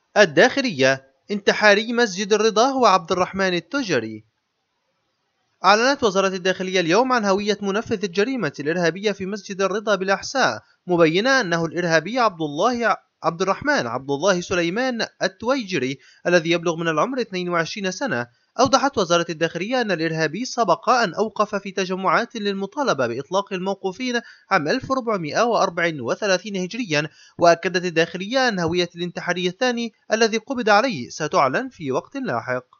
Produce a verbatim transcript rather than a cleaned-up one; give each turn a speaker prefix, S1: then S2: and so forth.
S1: الداخلية: انتحاري مسجد الرضا هو عبد الرحمن التجري. أعلنت وزارة الداخلية اليوم عن هوية منفذ الجريمة الإرهابية في مسجد الرضا بالأحساء، مبينة أنه الإرهابي عبد الله عبد الرحمن عبد الله سليمان التويجري الذي يبلغ من العمر اثنين وعشرين سنة. أوضحت وزارة الداخلية أن الإرهابي سبق أن أوقف في تجمعات للمطالبة بإطلاق الموقوفين عام ألف وأربعمائة وأربعة وثلاثين هجريا. وأكدت الداخلية أن هوية الانتحاري الثاني الذي قبض عليه ستعلن في وقت لاحق.